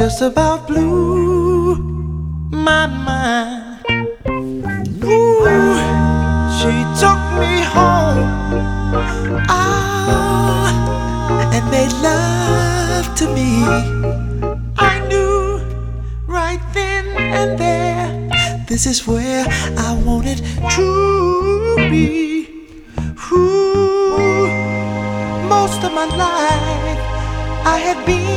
just about blew my mind. Ooh, she took me home, and made love to me. I knew right then and there, this is where I wanted to be. Ooh, most of my life I had been